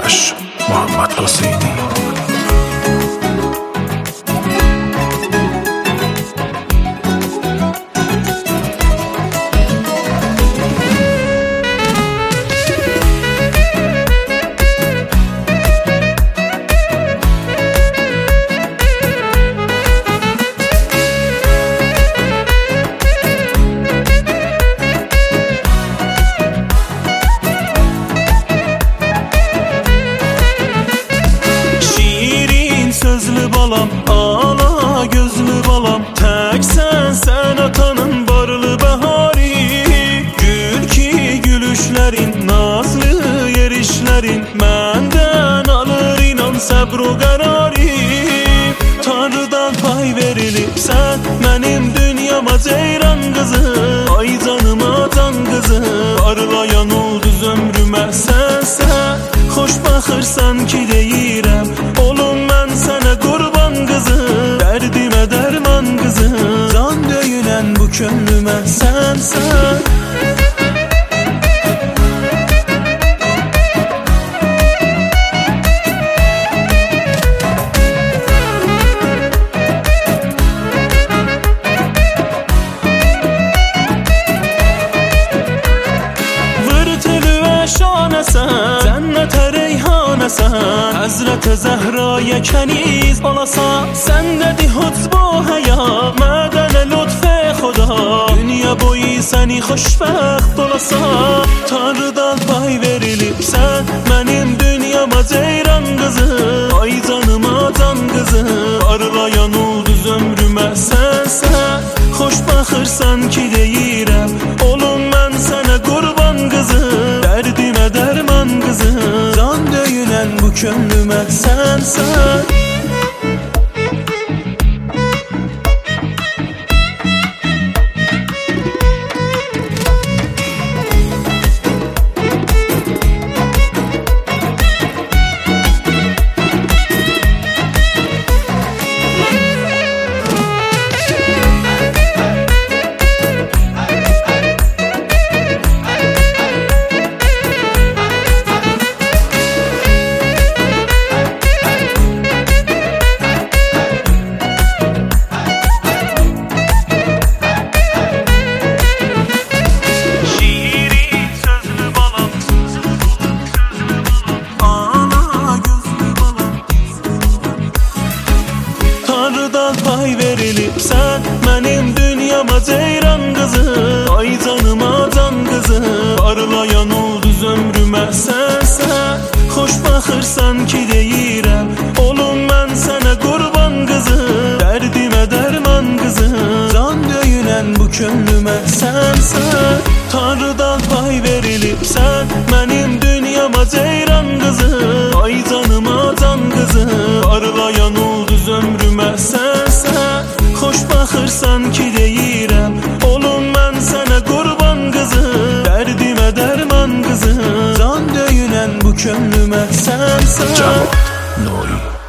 Yoldaş Muhammed Hüseyini. Sözlü balam, ala gözlü balam, tek sen atanın barlı bahari. Gül ki gülüşlerin, nazlı yerişlerin, menden alır inan sabru karari. Tanrıdan pay verilip sen benim dünyama ceyran kızı, ay canıma can kızı, arılayan ulduz ömrüme sen. Hoş bakırsan ki deyirəm, olum ben sana kurban kızı, derdime derman kızı, can döyülen bu könlüme sen. Şanesən, cənnətə reyhanəsən, Həzrət-i Zəhraya kəniz olasan. Səndədi hücb-u həya, mədənə lütf-i xuda, dünya boyu səni xoşbəxt olasan. Tanrıdan pay verilib sən mənim dünyama ceyran qızı, ay canıma can qızı, arılayan ulduz ömrümə sən. Xoş baxırsan ki deyirəm, olum mən sənə qurban qızı, derdime derman kızı, can döyülen bu könlüme sen. Pay verilip sen benim dünyama ceyran kızı, ay canıma can kızı, arılayan ulduz ömrüme sen. Hoş bakırsan ki deyirəm, olum ben sana kurban kızı, derdime derman kızı, can döyülen bu könlüme sen. Tanrıdan pay verilip sen benim dünyama ceyran kızı, ay canıma can kızı, arılayan ulduz ömrüme sen. Hoş bakırsan ki deyirəm, olum ben sana kurban kızı, derdime derman kızı, can döyülen bu könlüme sen. Cevap Nuri.